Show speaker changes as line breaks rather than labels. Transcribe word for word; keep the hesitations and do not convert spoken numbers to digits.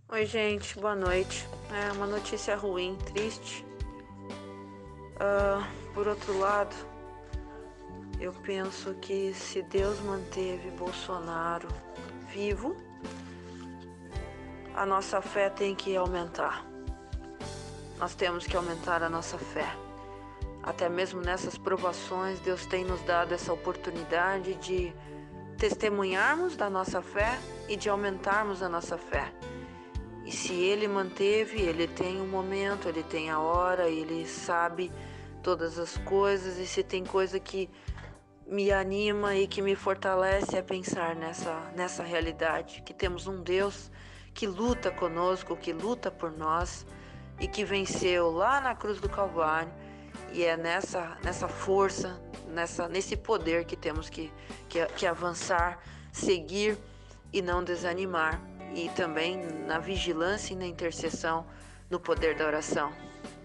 Oi, gente, boa noite. É uma notícia ruim, triste. Ah, por outro lado, eu penso que se Deus manteve Bolsonaro vivo, a nossa fé tem que aumentar. Nós temos que aumentar a nossa fé. Até mesmo nessas provações, Deus tem nos dado essa oportunidade de testemunharmos da nossa fé e de aumentarmos a nossa fé. E se ele manteve, ele tem um momento, ele tem a hora, ele sabe todas as coisas. E se tem coisa que me anima e que me fortalece é pensar nessa, nessa realidade, que temos um Deus que luta conosco, que luta por nós e que venceu lá na cruz do Calvário. E é nessa, nessa força, nessa, nesse poder que temos que, que, que avançar, seguir e não desanimar. E também na vigilância e na intercessão, no poder da oração.